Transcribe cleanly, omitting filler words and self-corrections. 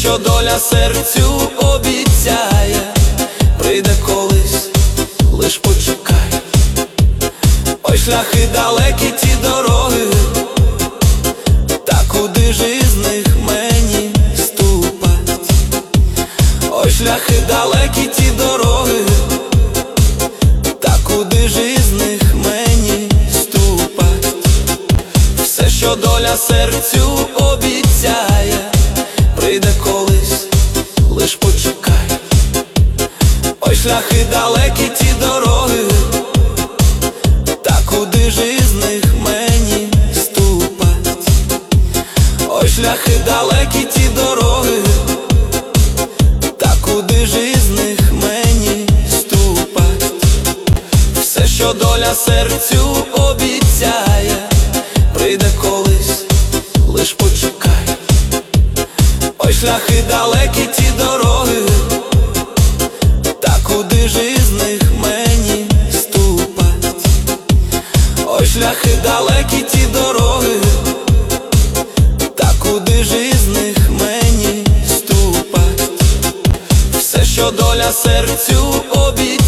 що доля серцю обіцяє, прийде колись, лиш почекай. Ой, шляхи далекі ті дороги, та куди ж із них мені ступать? Ой, шляхи далекі ті дороги, та куди ж із них мені ступать? Все, що доля серцю обіцяє, прийде колись, лиш почекай. Ой, шляхи далекі ті дороги, та куди ж із них мені ступать? Ой, шляхи далекі ті дороги, та куди ж із них мені ступать? Все, що доля серцю обіцяє, прийде колись, лиш почекай. Ой, шляхи далекі ті дороги, та куди ж із них мені ступать? Ой, шляхи далекі ті дороги, та куди ж із них мені ступать? Все, що доля серцю обіцяє,